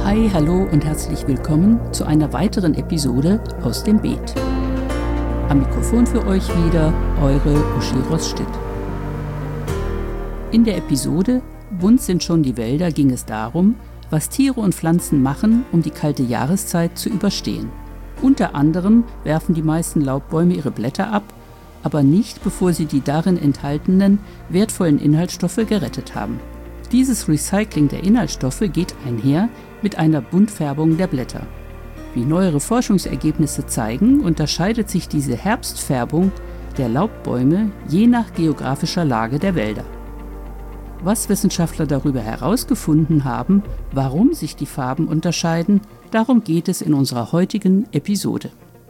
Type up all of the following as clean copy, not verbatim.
Hi, hallo und herzlich willkommen zu einer weiteren Episode aus dem Beet. Am Mikrofon für euch wieder eure Uschi Roßstedt. In der Episode Bunt sind schon die Wälder ging es darum, was Tiere und Pflanzen machen, um die kalte Jahreszeit zu überstehen. Unter anderem werfen die meisten Laubbäume ihre Blätter ab, aber nicht, bevor sie die darin enthaltenen wertvollen Inhaltsstoffe gerettet haben. Dieses Recycling der Inhaltsstoffe geht einher mit einer Buntfärbung der Blätter. Wie neuere Forschungsergebnisse zeigen, unterscheidet sich diese Herbstfärbung der Laubbäume je nach geografischer Lage der Wälder. Was Wissenschaftler darüber herausgefunden haben, warum sich die Farben unterscheiden, darum geht es in unserer heutigen Episode.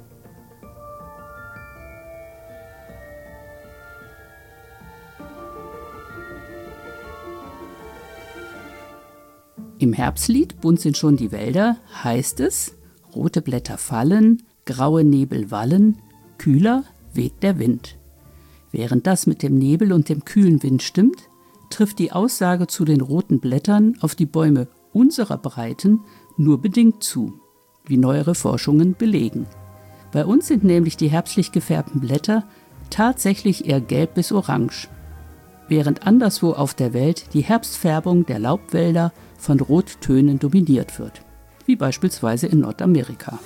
Im Herbstlied Bunt sind schon die Wälder heißt es: Rote Blätter fallen, graue Nebel wallen, kühler weht der Wind. Während das mit dem Nebel und dem kühlen Wind stimmt, trifft die Aussage zu den roten Blättern auf die Bäume unserer Breiten nur bedingt zu, wie neuere Forschungen belegen. Bei uns sind nämlich die herbstlich gefärbten Blätter tatsächlich eher gelb bis orange, während anderswo auf der Welt die Herbstfärbung der Laubwälder von Rottönen dominiert wird, wie beispielsweise in Nordamerika.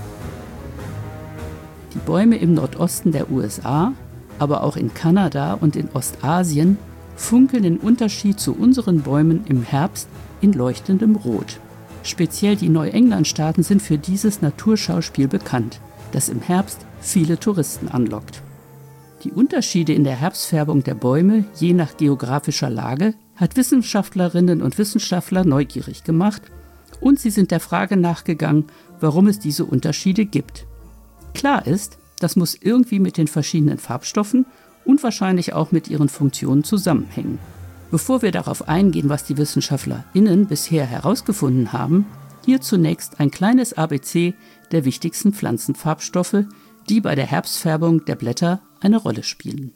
Die Bäume im Nordosten der USA, aber auch in Kanada und in Ostasien funkeln im Unterschied zu unseren Bäumen im Herbst in leuchtendem Rot. Speziell die Neuenglandstaaten sind für dieses Naturschauspiel bekannt, das im Herbst viele Touristen anlockt. Die Unterschiede in der Herbstfärbung der Bäume, je nach geografischer Lage, hat Wissenschaftlerinnen und Wissenschaftler neugierig gemacht und sie sind der Frage nachgegangen, warum es diese Unterschiede gibt. Klar ist, das muss irgendwie mit den verschiedenen Farbstoffen und wahrscheinlich auch mit ihren Funktionen zusammenhängen. Bevor wir darauf eingehen, was die WissenschaftlerInnen bisher herausgefunden haben, hier zunächst ein kleines ABC der wichtigsten Pflanzenfarbstoffe, die bei der Herbstfärbung der Blätter eine Rolle spielen.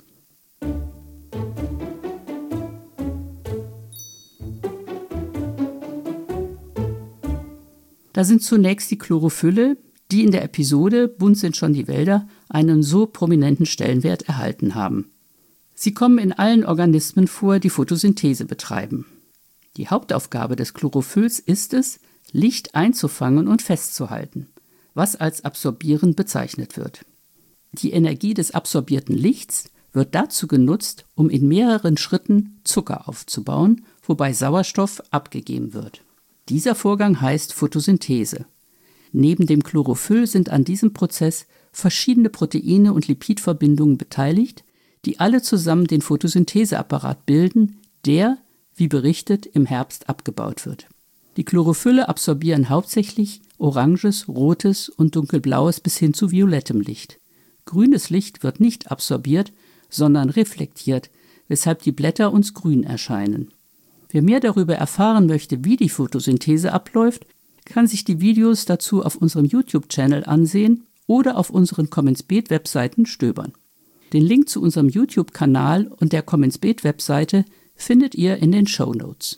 Da sind zunächst die Chlorophylle, die in der Episode Bunt sind schon die Wälder einen so prominenten Stellenwert erhalten haben. Sie kommen in allen Organismen vor, die Photosynthese betreiben. Die Hauptaufgabe des Chlorophylls ist es, Licht einzufangen und festzuhalten, was als Absorbieren bezeichnet wird. Die Energie des absorbierten Lichts wird dazu genutzt, um in mehreren Schritten Zucker aufzubauen, wobei Sauerstoff abgegeben wird. Dieser Vorgang heißt Photosynthese. Neben dem Chlorophyll sind an diesem Prozess verschiedene Proteine und Lipidverbindungen beteiligt, die alle zusammen den Photosyntheseapparat bilden, der, wie berichtet, im Herbst abgebaut wird. Die Chlorophylle absorbieren hauptsächlich oranges, rotes und dunkelblaues bis hin zu violettem Licht. Grünes Licht wird nicht absorbiert, sondern reflektiert, weshalb die Blätter uns grün erscheinen. Wer mehr darüber erfahren möchte, wie die Photosynthese abläuft, kann sich die Videos dazu auf unserem YouTube-Channel ansehen oder auf unseren Komm ins Beet-Webseiten stöbern. Den Link zu unserem YouTube-Kanal und der Komm ins Beet-Webseite findet ihr in den Shownotes.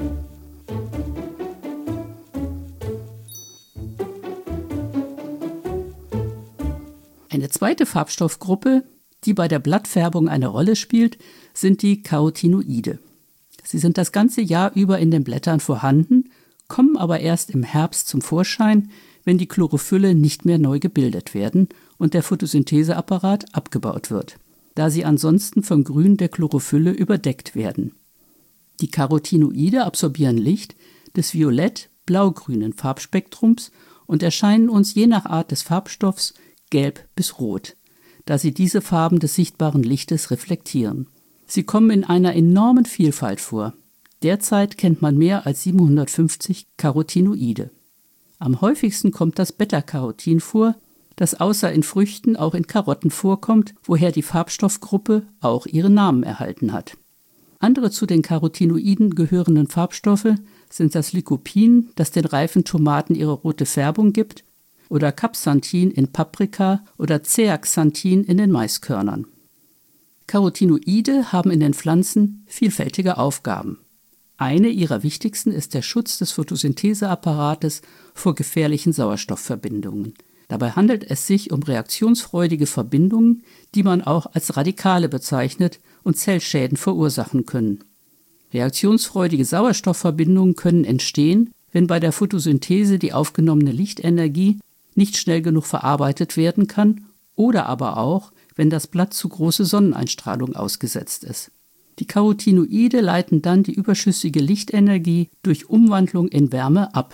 Eine zweite Farbstoffgruppe, die bei der Blattfärbung eine Rolle spielt, sind die Carotinoide. Sie sind das ganze Jahr über in den Blättern vorhanden, kommen aber erst im Herbst zum Vorschein, wenn die Chlorophylle nicht mehr neu gebildet werden und der Photosyntheseapparat abgebaut wird, da sie ansonsten vom Grün der Chlorophylle überdeckt werden. Die Carotinoide absorbieren Licht des violett-blau-grünen Farbspektrums und erscheinen uns je nach Art des Farbstoffs gelb bis rot, da sie diese Farben des sichtbaren Lichtes reflektieren. Sie kommen in einer enormen Vielfalt vor. Derzeit kennt man mehr als 750 Carotinoide. Am häufigsten kommt das Beta-Carotin vor, das außer in Früchten auch in Karotten vorkommt, woher die Farbstoffgruppe auch ihren Namen erhalten hat. Andere zu den Carotinoiden gehörenden Farbstoffe sind das Lycopin, das den reifen Tomaten ihre rote Färbung gibt, oder Capsanthin in Paprika oder Zeaxanthin in den Maiskörnern. Carotinoide haben in den Pflanzen vielfältige Aufgaben. Eine ihrer wichtigsten ist der Schutz des Photosyntheseapparates vor gefährlichen Sauerstoffverbindungen. Dabei handelt es sich um reaktionsfreudige Verbindungen, die man auch als Radikale bezeichnet und Zellschäden verursachen können. Reaktionsfreudige Sauerstoffverbindungen können entstehen, wenn bei der Photosynthese die aufgenommene Lichtenergie nicht schnell genug verarbeitet werden kann oder aber auch, wenn das Blatt zu große Sonneneinstrahlung ausgesetzt ist. Die Carotinoide leiten dann die überschüssige Lichtenergie durch Umwandlung in Wärme ab.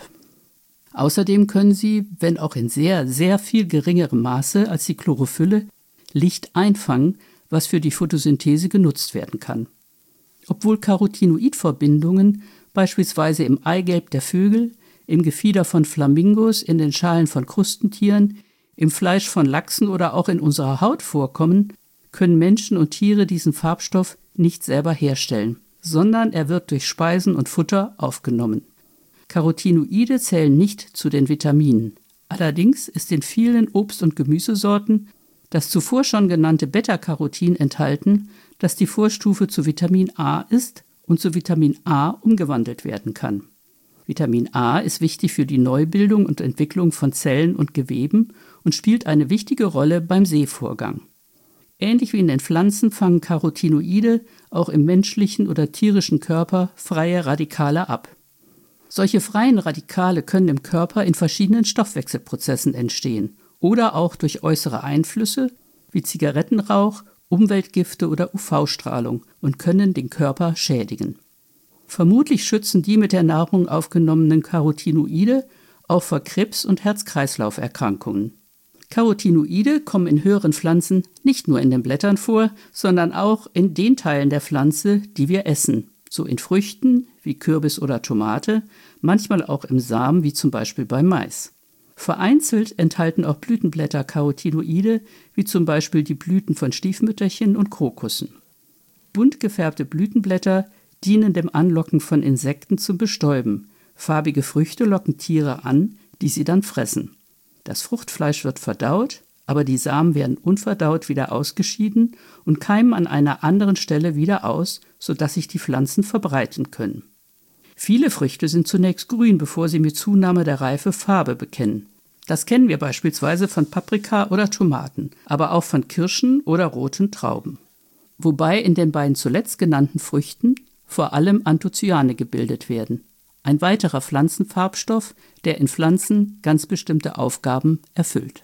Außerdem können sie, wenn auch in sehr, sehr viel geringerem Maße als die Chlorophylle, Licht einfangen, was für die Photosynthese genutzt werden kann. Obwohl Carotinoidverbindungen beispielsweise im Eigelb der Vögel, im Gefieder von Flamingos, in den Schalen von Krustentieren, im Fleisch von Lachsen oder auch in unserer Haut vorkommen, können Menschen und Tiere diesen Farbstoff nicht selber herstellen, sondern er wird durch Speisen und Futter aufgenommen. Carotinoide zählen nicht zu den Vitaminen. Allerdings ist in vielen Obst- und Gemüsesorten das zuvor schon genannte Beta-Carotin enthalten, das die Vorstufe zu Vitamin A ist und zu Vitamin A umgewandelt werden kann. Vitamin A ist wichtig für die Neubildung und Entwicklung von Zellen und Geweben und spielt eine wichtige Rolle beim Sehvorgang. Ähnlich wie in den Pflanzen fangen Carotinoide auch im menschlichen oder tierischen Körper freie Radikale ab. Solche freien Radikale können im Körper in verschiedenen Stoffwechselprozessen entstehen oder auch durch äußere Einflüsse wie Zigarettenrauch, Umweltgifte oder UV-Strahlung und können den Körper schädigen. Vermutlich schützen die mit der Nahrung aufgenommenen Carotinoide auch vor Krebs- und Herz-Kreislauf-Erkrankungen. Carotinoide kommen in höheren Pflanzen nicht nur in den Blättern vor, sondern auch in den Teilen der Pflanze, die wir essen, so in Früchten wie Kürbis oder Tomate, manchmal auch im Samen wie zum Beispiel beim Mais. Vereinzelt enthalten auch Blütenblätter Carotinoide, wie zum Beispiel die Blüten von Stiefmütterchen und Krokussen. Bunt gefärbte Blütenblätter dienen dem Anlocken von Insekten zum Bestäuben. Farbige Früchte locken Tiere an, die sie dann fressen. Das Fruchtfleisch wird verdaut, aber die Samen werden unverdaut wieder ausgeschieden und keimen an einer anderen Stelle wieder aus, sodass sich die Pflanzen verbreiten können. Viele Früchte sind zunächst grün, bevor sie mit Zunahme der Reife Farbe bekennen. Das kennen wir beispielsweise von Paprika oder Tomaten, aber auch von Kirschen oder roten Trauben. Wobei in den beiden zuletzt genannten Früchten vor allem Anthocyane gebildet werden. Ein weiterer Pflanzenfarbstoff, der in Pflanzen ganz bestimmte Aufgaben erfüllt.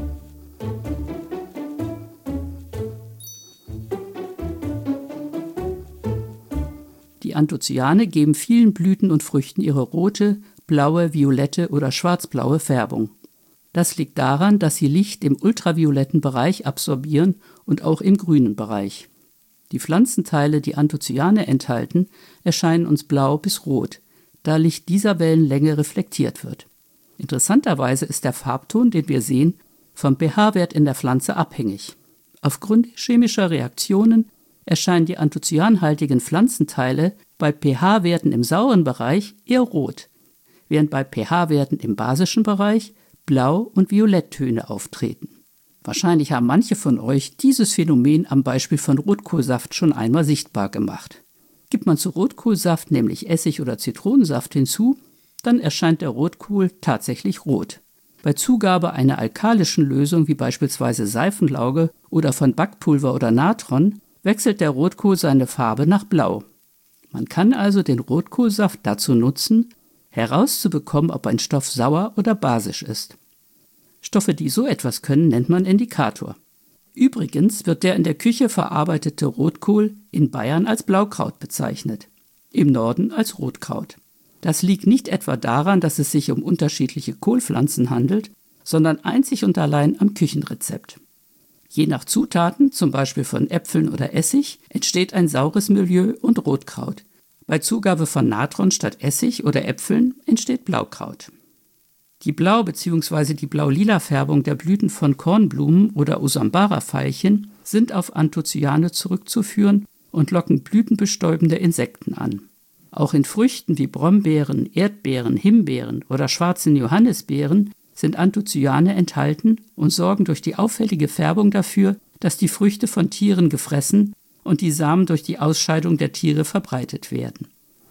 Die Anthocyane geben vielen Blüten und Früchten ihre rote, blaue, violette oder schwarzblaue Färbung. Das liegt daran, dass sie Licht im ultravioletten Bereich absorbieren und auch im grünen Bereich. Die Pflanzenteile, die Anthocyane enthalten, erscheinen uns blau bis rot, da Licht dieser Wellenlänge reflektiert wird. Interessanterweise ist der Farbton, den wir sehen, vom pH-Wert in der Pflanze abhängig. Aufgrund chemischer Reaktionen erscheinen die anthocyanhaltigen Pflanzenteile bei pH-Werten im sauren Bereich eher rot, während bei pH-Werten im basischen Bereich Blau- und Violetttöne auftreten. Wahrscheinlich haben manche von euch dieses Phänomen am Beispiel von Rotkohlsaft schon einmal sichtbar gemacht. Gibt man zu Rotkohlsaft nämlich Essig oder Zitronensaft hinzu, dann erscheint der Rotkohl tatsächlich rot. Bei Zugabe einer alkalischen Lösung wie beispielsweise Seifenlauge oder von Backpulver oder Natron wechselt der Rotkohl seine Farbe nach Blau. Man kann also den Rotkohlsaft dazu nutzen, herauszubekommen, ob ein Stoff sauer oder basisch ist. Stoffe, die so etwas können, nennt man Indikator. Übrigens wird der in der Küche verarbeitete Rotkohl in Bayern als Blaukraut bezeichnet, im Norden als Rotkraut. Das liegt nicht etwa daran, dass es sich um unterschiedliche Kohlpflanzen handelt, sondern einzig und allein am Küchenrezept. Je nach Zutaten, zum Beispiel von Äpfeln oder Essig, entsteht ein saures Milieu und Rotkraut. Bei Zugabe von Natron statt Essig oder Äpfeln entsteht Blaukraut. Die Blau- bzw. die blau-lila Färbung der Blüten von Kornblumen oder Usambara-Veilchen sind auf Anthocyane zurückzuführen und locken blütenbestäubende Insekten an. Auch in Früchten wie Brombeeren, Erdbeeren, Himbeeren oder schwarzen Johannisbeeren sind Anthocyane enthalten und sorgen durch die auffällige Färbung dafür, dass die Früchte von Tieren gefressen und die Samen durch die Ausscheidung der Tiere verbreitet werden.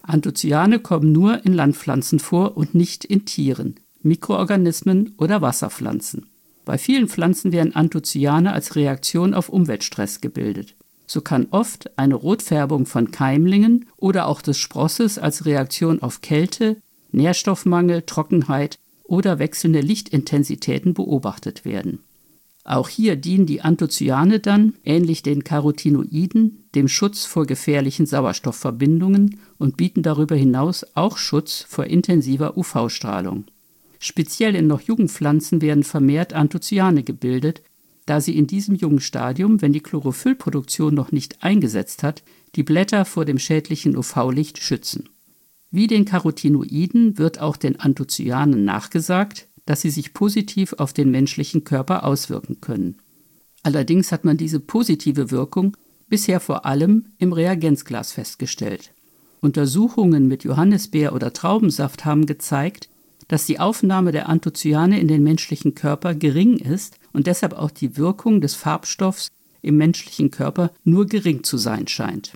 Anthocyane kommen nur in Landpflanzen vor und nicht in Tieren, Mikroorganismen oder Wasserpflanzen. Bei vielen Pflanzen werden Anthocyane als Reaktion auf Umweltstress gebildet. So kann oft eine Rotfärbung von Keimlingen oder auch des Sprosses als Reaktion auf Kälte, Nährstoffmangel, Trockenheit oder wechselnde Lichtintensitäten beobachtet werden. Auch hier dienen die Anthocyane dann, ähnlich den Carotinoiden, dem Schutz vor gefährlichen Sauerstoffverbindungen und bieten darüber hinaus auch Schutz vor intensiver UV-Strahlung. Speziell in noch jungen Pflanzen werden vermehrt Anthocyane gebildet, da sie in diesem jungen Stadium, wenn die Chlorophyllproduktion noch nicht eingesetzt hat, die Blätter vor dem schädlichen UV-Licht schützen. Wie den Carotinoiden wird auch den Anthocyanen nachgesagt, dass sie sich positiv auf den menschlichen Körper auswirken können. Allerdings hat man diese positive Wirkung bisher vor allem im Reagenzglas festgestellt. Untersuchungen mit Johannisbeer- oder Traubensaft haben gezeigt, dass die Aufnahme der Anthocyane in den menschlichen Körper gering ist und deshalb auch die Wirkung des Farbstoffs im menschlichen Körper nur gering zu sein scheint.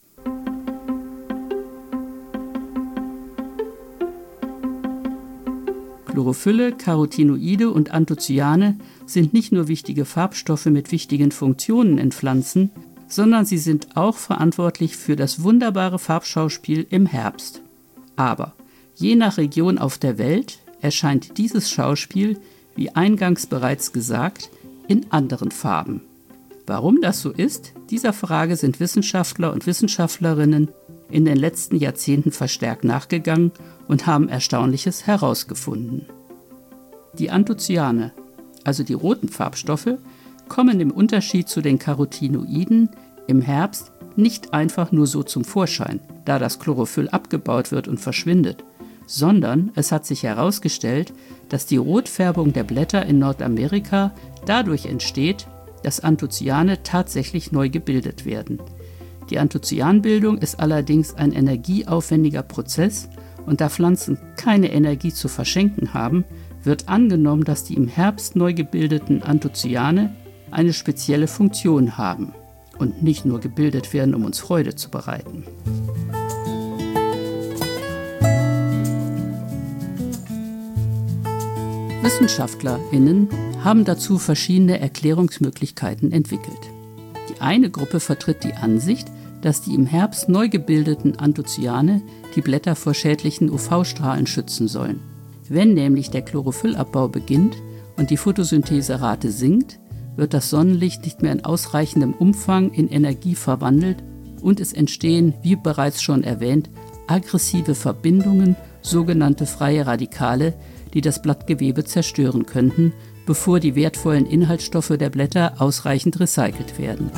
Chlorophylle, Carotinoide und Anthocyane sind nicht nur wichtige Farbstoffe mit wichtigen Funktionen in Pflanzen, sondern sie sind auch verantwortlich für das wunderbare Farbschauspiel im Herbst. Aber je nach Region auf der Welt erscheint dieses Schauspiel, wie eingangs bereits gesagt, in anderen Farben. Warum das so ist, dieser Frage sind Wissenschaftler und Wissenschaftlerinnen in den letzten Jahrzehnten verstärkt nachgegangen und haben Erstaunliches herausgefunden. Die Anthocyane, also die roten Farbstoffe, kommen im Unterschied zu den Carotinoiden im Herbst nicht einfach nur so zum Vorschein, da das Chlorophyll abgebaut wird und verschwindet, sondern es hat sich herausgestellt, dass die Rotfärbung der Blätter in Nordamerika dadurch entsteht, dass Anthocyane tatsächlich neu gebildet werden. Die Anthocyanbildung ist allerdings ein energieaufwendiger Prozess und da Pflanzen keine Energie zu verschenken haben, wird angenommen, dass die im Herbst neu gebildeten Anthocyane eine spezielle Funktion haben und nicht nur gebildet werden, um uns Freude zu bereiten. WissenschaftlerInnen haben dazu verschiedene Erklärungsmöglichkeiten entwickelt. Die eine Gruppe vertritt die Ansicht, dass die im Herbst neu gebildeten Anthocyane die Blätter vor schädlichen UV-Strahlen schützen sollen. Wenn nämlich der Chlorophyllabbau beginnt und die Photosyntheserate sinkt, wird das Sonnenlicht nicht mehr in ausreichendem Umfang in Energie verwandelt und es entstehen, wie bereits schon erwähnt, aggressive Verbindungen, sogenannte freie Radikale, die das Blattgewebe zerstören könnten, bevor die wertvollen Inhaltsstoffe der Blätter ausreichend recycelt werden.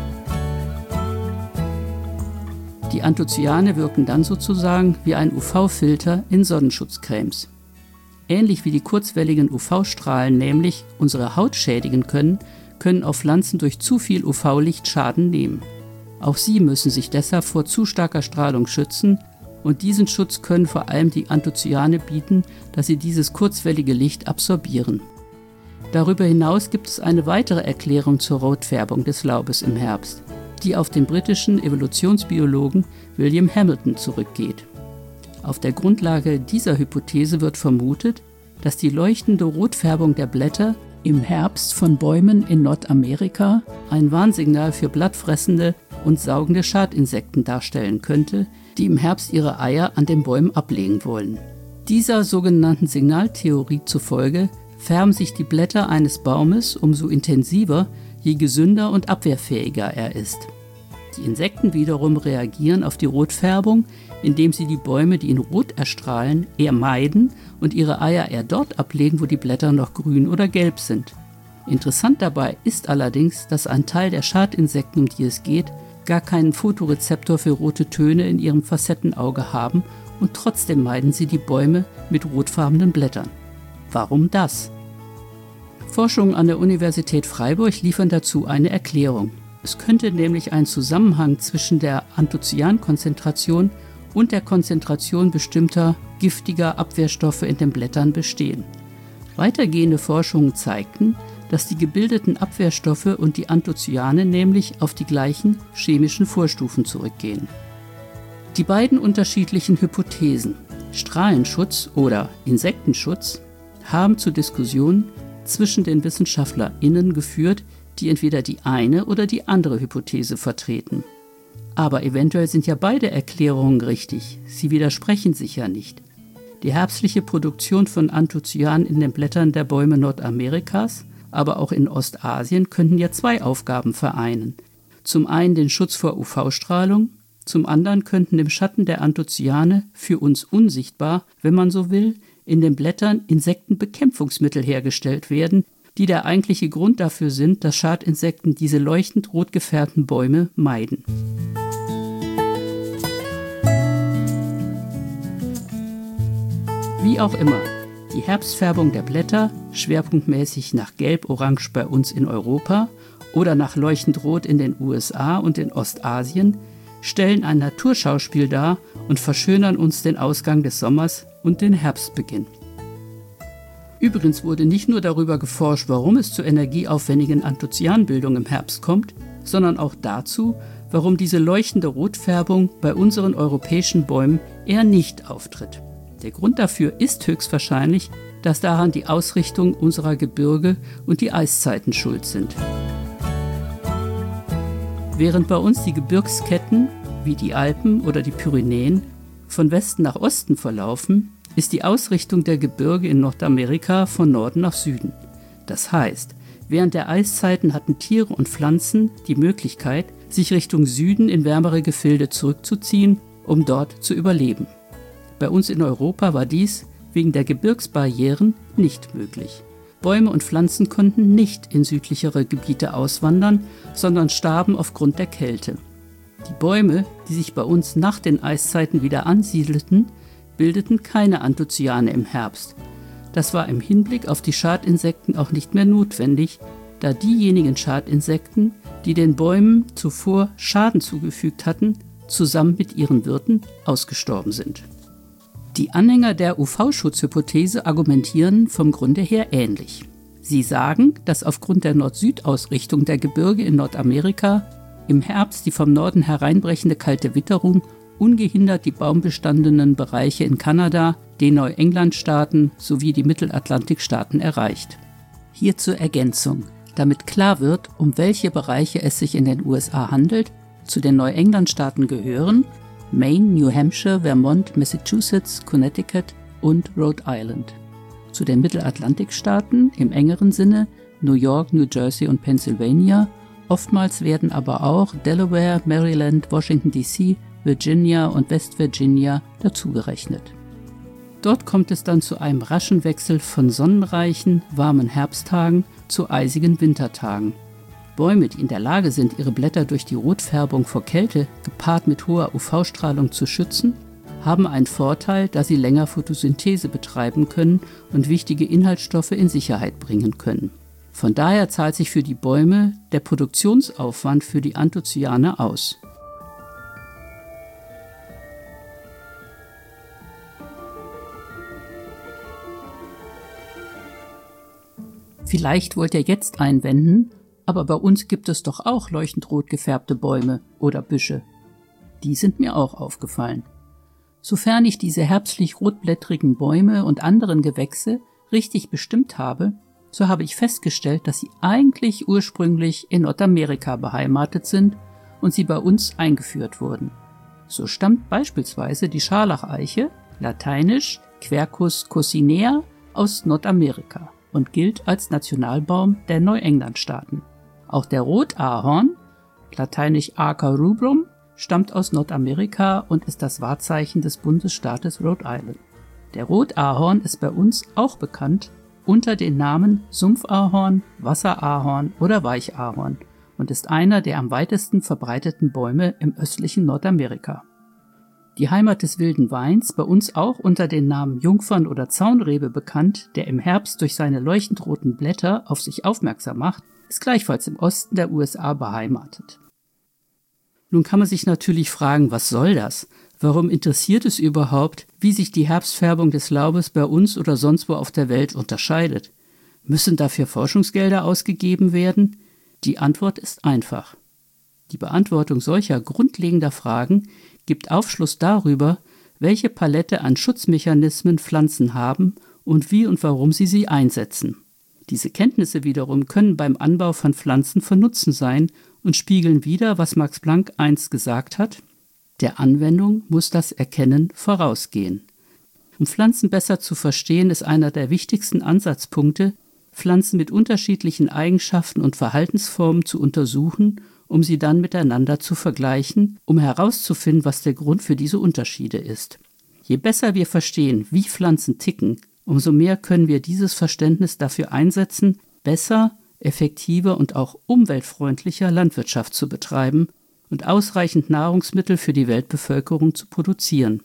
Die Anthocyane wirken dann sozusagen wie ein UV-Filter in Sonnenschutzcremes. Ähnlich wie die kurzwelligen UV-Strahlen nämlich unsere Haut schädigen können, können auch Pflanzen durch zu viel UV-Licht Schaden nehmen. Auch sie müssen sich deshalb vor zu starker Strahlung schützen und diesen Schutz können vor allem die Anthocyane bieten, da sie dieses kurzwellige Licht absorbieren. Darüber hinaus gibt es eine weitere Erklärung zur Rotfärbung des Laubes im Herbst, die auf den britischen Evolutionsbiologen William Hamilton zurückgeht. Auf der Grundlage dieser Hypothese wird vermutet, dass die leuchtende Rotfärbung der Blätter im Herbst von Bäumen in Nordamerika ein Warnsignal für blattfressende und saugende Schadinsekten darstellen könnte, die im Herbst ihre Eier an den Bäumen ablegen wollen. Dieser sogenannten Signaltheorie zufolge färben sich die Blätter eines Baumes umso intensiver, je gesünder und abwehrfähiger er ist. Die Insekten wiederum reagieren auf die Rotfärbung, indem sie die Bäume, die in Rot erstrahlen, eher meiden und ihre Eier eher dort ablegen, wo die Blätter noch grün oder gelb sind. Interessant dabei ist allerdings, dass ein Teil der Schadinsekten, um die es geht, gar keinen Photorezeptor für rote Töne in ihrem Facettenauge haben und trotzdem meiden sie die Bäume mit rotfarbenen Blättern. Warum das? Forschungen an der Universität Freiburg liefern dazu eine Erklärung. Es könnte nämlich ein Zusammenhang zwischen der Anthocyankonzentration und der Konzentration bestimmter giftiger Abwehrstoffe in den Blättern bestehen. Weitergehende Forschungen zeigten, dass die gebildeten Abwehrstoffe und die Anthocyane nämlich auf die gleichen chemischen Vorstufen zurückgehen. Die beiden unterschiedlichen Hypothesen, Strahlenschutz oder Insektenschutz, haben zu Diskussionen zwischen den WissenschaftlerInnen geführt, die entweder die eine oder die andere Hypothese vertreten. Aber eventuell sind ja beide Erklärungen richtig, sie widersprechen sich ja nicht. Die herbstliche Produktion von Anthocyanen in den Blättern der Bäume Nordamerikas, aber auch in Ostasien könnten ja zwei Aufgaben vereinen. Zum einen den Schutz vor UV-Strahlung, zum anderen könnten im Schatten der Anthocyane für uns unsichtbar, wenn man so will, in den Blättern Insektenbekämpfungsmittel hergestellt werden, die der eigentliche Grund dafür sind, dass Schadinsekten diese leuchtend rot gefärbten Bäume meiden. Wie auch immer, die Herbstfärbung der Blätter, schwerpunktmäßig nach Gelb-Orange bei uns in Europa oder nach leuchtend Rot in den USA und in Ostasien, stellen ein Naturschauspiel dar und verschönern uns den Ausgang des Sommers und den Herbstbeginn. Übrigens wurde nicht nur darüber geforscht, warum es zur energieaufwendigen Anthocyanbildung im Herbst kommt, sondern auch dazu, warum diese leuchtende Rotfärbung bei unseren europäischen Bäumen eher nicht auftritt. Der Grund dafür ist höchstwahrscheinlich, dass daran die Ausrichtung unserer Gebirge und die Eiszeiten schuld sind. Während bei uns die Gebirgsketten, wie die Alpen oder die Pyrenäen, von Westen nach Osten verlaufen, ist die Ausrichtung der Gebirge in Nordamerika von Norden nach Süden. Das heißt, während der Eiszeiten hatten Tiere und Pflanzen die Möglichkeit, sich Richtung Süden in wärmere Gefilde zurückzuziehen, um dort zu überleben. Bei uns in Europa war dies wegen der Gebirgsbarrieren nicht möglich. Bäume und Pflanzen konnten nicht in südlichere Gebiete auswandern, sondern starben aufgrund der Kälte. Die Bäume, die sich bei uns nach den Eiszeiten wieder ansiedelten, bildeten keine Anthocyane im Herbst. Das war im Hinblick auf die Schadinsekten auch nicht mehr notwendig, da diejenigen Schadinsekten, die den Bäumen zuvor Schaden zugefügt hatten, zusammen mit ihren Wirten ausgestorben sind. Die Anhänger der UV-Schutzhypothese argumentieren vom Grunde her ähnlich. Sie sagen, dass aufgrund der Nord-Süd-Ausrichtung der Gebirge in Nordamerika im Herbst die vom Norden hereinbrechende kalte Witterung ungehindert die baumbestandenen Bereiche in Kanada, den Neuenglandstaaten sowie die Mittelatlantikstaaten erreicht. Hier zur Ergänzung, damit klar wird, um welche Bereiche es sich in den USA handelt. Zu den Neuenglandstaaten gehören Maine, New Hampshire, Vermont, Massachusetts, Connecticut und Rhode Island. Zu den Mittelatlantikstaaten im engeren Sinne New York, New Jersey und Pennsylvania. Oftmals werden aber auch Delaware, Maryland, Washington D.C., Virginia und West Virginia dazugerechnet. Dort kommt es dann zu einem raschen Wechsel von sonnenreichen, warmen Herbsttagen zu eisigen Wintertagen. Bäume, die in der Lage sind, ihre Blätter durch die Rotfärbung vor Kälte gepaart mit hoher UV-Strahlung zu schützen, haben einen Vorteil, da sie länger Photosynthese betreiben können und wichtige Inhaltsstoffe in Sicherheit bringen können. Von daher zahlt sich für die Bäume der Produktionsaufwand für die Anthocyane aus. Vielleicht wollt ihr jetzt einwenden, aber bei uns gibt es doch auch leuchtend rot gefärbte Bäume oder Büsche. Die sind mir auch aufgefallen. Sofern ich diese herbstlich rotblättrigen Bäume und anderen Gewächse richtig bestimmt habe, so habe ich festgestellt, dass sie eigentlich ursprünglich in Nordamerika beheimatet sind und sie bei uns eingeführt wurden. So stammt beispielsweise die Scharlacheiche, lateinisch Quercus coccinea, aus Nordamerika und gilt als Nationalbaum der Neuenglandstaaten. Auch der Rotahorn, lateinisch Acer rubrum, stammt aus Nordamerika und ist das Wahrzeichen des Bundesstaates Rhode Island. Der Rotahorn ist bei uns auch bekannt unter den Namen Sumpfahorn, Wasserahorn oder Weichahorn und ist einer der am weitesten verbreiteten Bäume im östlichen Nordamerika. Die Heimat des wilden Weins, bei uns auch unter den Namen Jungfern- oder Zaunrebe bekannt, der im Herbst durch seine leuchtend roten Blätter auf sich aufmerksam macht, ist gleichfalls im Osten der USA beheimatet. Nun kann man sich natürlich fragen, was soll das? Warum interessiert es überhaupt, wie sich die Herbstfärbung des Laubes bei uns oder sonst wo auf der Welt unterscheidet? Müssen dafür Forschungsgelder ausgegeben werden? Die Antwort ist einfach. Die Beantwortung solcher grundlegender Fragen gibt Aufschluss darüber, welche Palette an Schutzmechanismen Pflanzen haben und wie und warum sie einsetzen. Diese Kenntnisse wiederum können beim Anbau von Pflanzen von Nutzen sein und spiegeln wider, was Max Planck einst gesagt hat: Der Anwendung muss das Erkennen vorausgehen. Um Pflanzen besser zu verstehen, ist einer der wichtigsten Ansatzpunkte, Pflanzen mit unterschiedlichen Eigenschaften und Verhaltensformen zu untersuchen, um sie dann miteinander zu vergleichen, um herauszufinden, was der Grund für diese Unterschiede ist. Je besser wir verstehen, wie Pflanzen ticken, umso mehr können wir dieses Verständnis dafür einsetzen, besser, effektiver und auch umweltfreundlicher Landwirtschaft zu betreiben und ausreichend Nahrungsmittel für die Weltbevölkerung zu produzieren.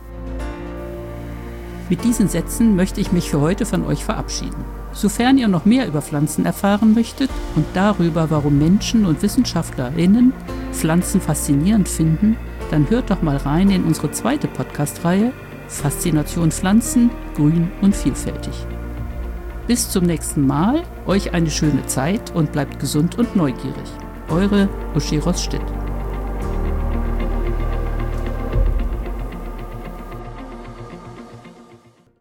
Mit diesen Sätzen möchte ich mich für heute von euch verabschieden. Sofern ihr noch mehr über Pflanzen erfahren möchtet und darüber, warum Menschen und WissenschaftlerInnen Pflanzen faszinierend finden, dann hört doch mal rein in unsere zweite Podcast-Reihe Faszination Pflanzen, grün und vielfältig. Bis zum nächsten Mal, euch eine schöne Zeit und bleibt gesund und neugierig. Eure Uschi Ross-Stitt.